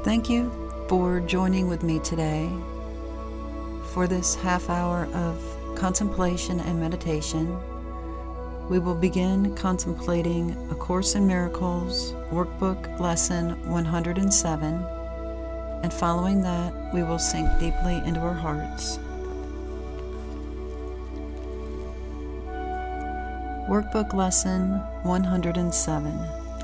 Thank you for joining with me today for this half hour of contemplation and meditation. We will begin contemplating A Course in Miracles, Workbook Lesson 107, and following that, we will sink deeply into our hearts. Workbook Lesson 107.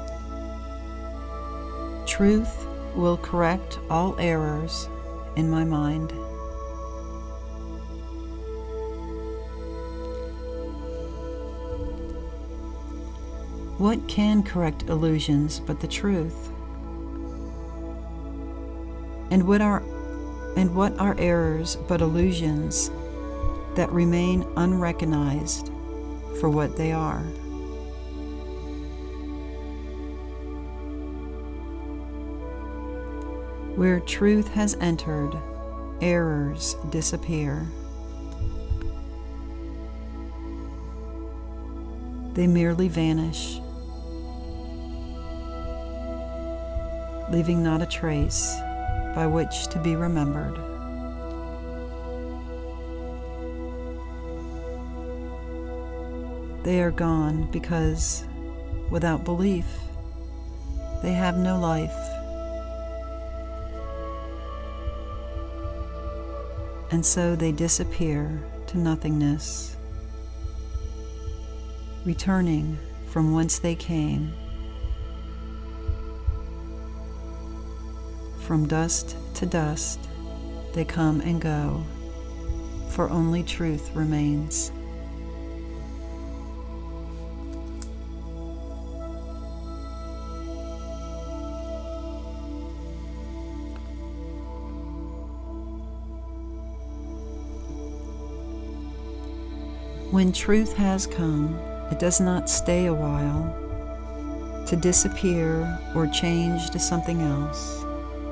Truth will correct all errors in my mind. What can correct illusions but the truth? And what are errors but illusions that remain unrecognized for what they are? Where truth has entered, errors disappear. They merely vanish, leaving not a trace by which to be remembered. They are gone because, without belief, they have no life. And so they disappear to nothingness, returning from whence they came. From dust to dust they come and go, for only truth remains. When truth has come, it does not stay a while to disappear or change to something else.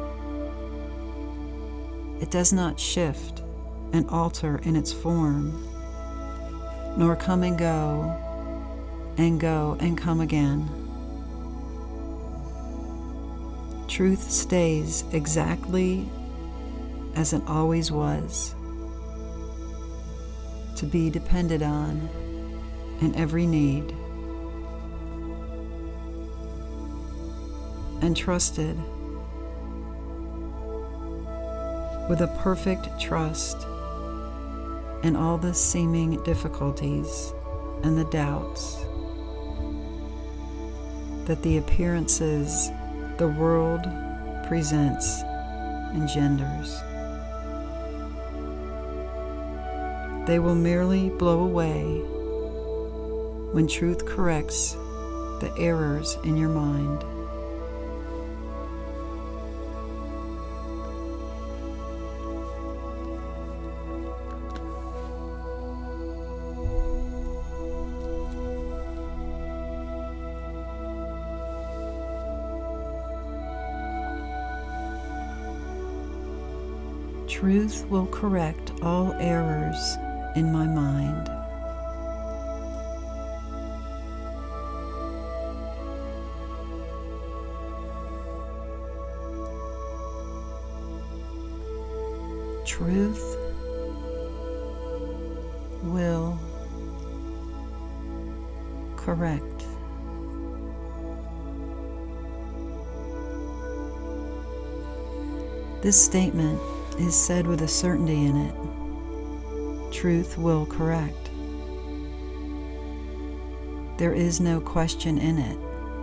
It does not shift and alter in its form, nor come and go and come again. Truth stays exactly as it always was, to be depended on in every need, and trusted with a perfect trust in all the seeming difficulties and the doubts that the appearances the world presents engenders. They will merely blow away when truth corrects the errors in your mind. Truth will correct all errors in my mind. Truth will correct. This statement is said with a certainty in it. Truth will correct. There is no question in it.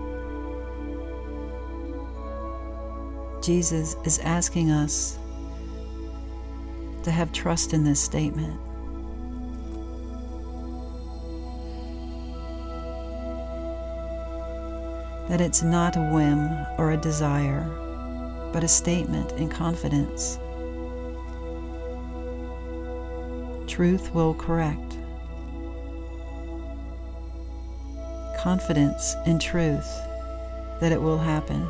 Jesus is asking us to have trust in this statement. That it's not a whim or a desire, but a statement in confidence. Truth will correct. Confidence in truth that it will happen.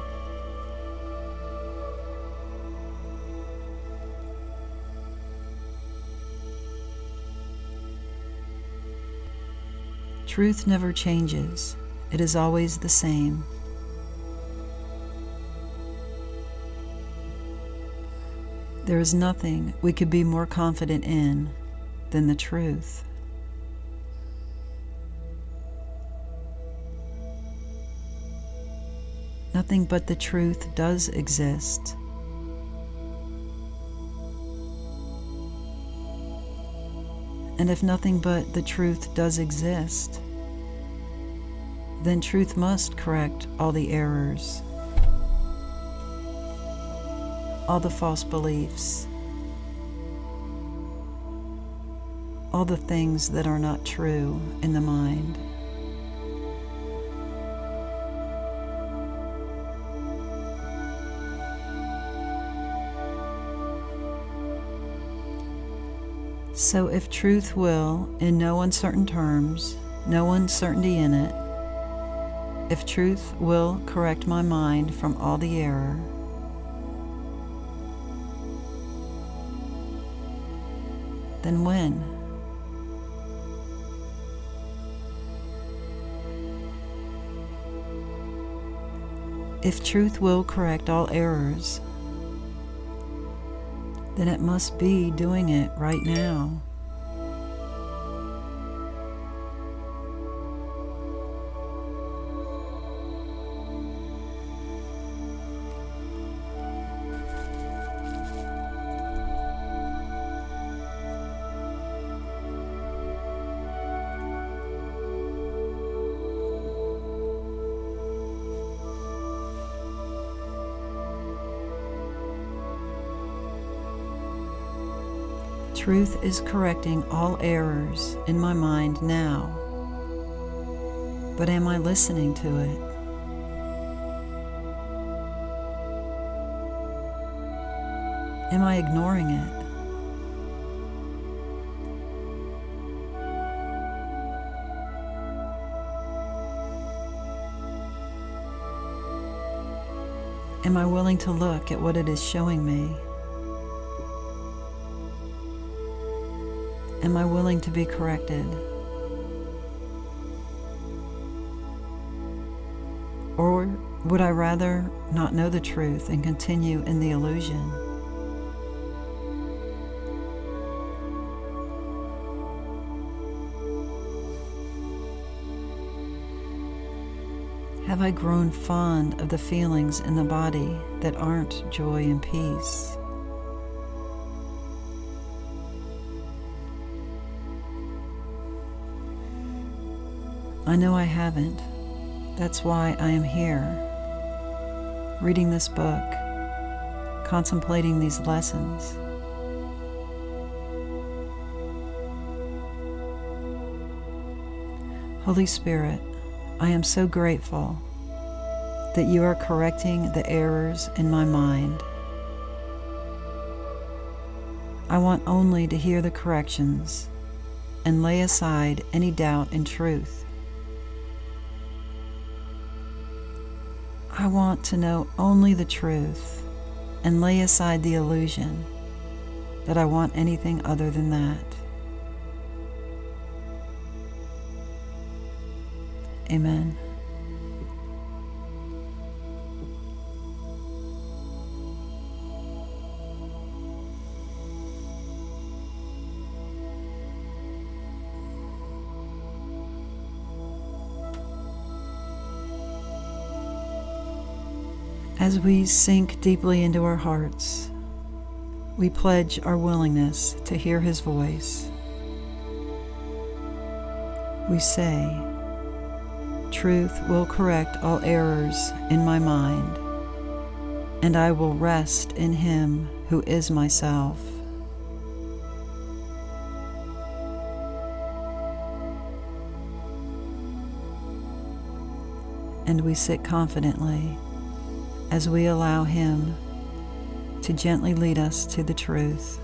Truth never changes. It is always the same. There is nothing we could be more confident in than the truth. Nothing but the truth does exist. And if nothing but the truth does exist, then truth must correct all the errors, all the false beliefs, all the things that are not true in the mind. So if truth will, in no uncertain terms, no uncertainty in it, if truth will correct my mind from all the error, then when? If truth will correct all errors, then it must be doing it right now. Truth is correcting all errors in my mind now. But am I listening to it? Am I ignoring it? Am I willing to look at what it is showing me? Am I willing to be corrected? Or would I rather not know the truth and continue in the illusion? Have I grown fond of the feelings in the body that aren't joy and peace? I know I haven't. That's why I am here, reading this book, contemplating these lessons. Holy Spirit, I am so grateful that you are correcting the errors in my mind. I want only to hear the corrections and lay aside any doubt in truth. I want to know only the truth and lay aside the illusion that I want anything other than that. Amen. As we sink deeply into our hearts, we pledge our willingness to hear His voice. We say, "Truth will correct all errors in my mind, and I will rest in Him who is myself." And we sit confidently as we allow Him to gently lead us to the truth.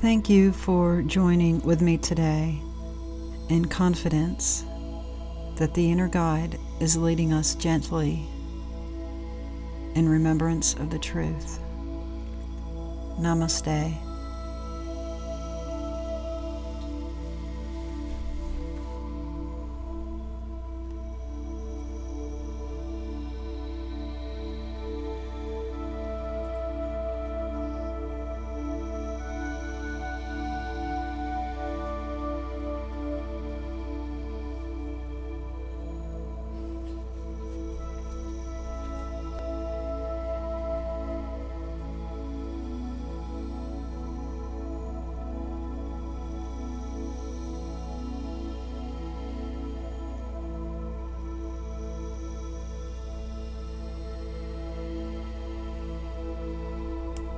Thank you for joining with me today in confidence that the inner guide is leading us gently in remembrance of the truth. Namaste.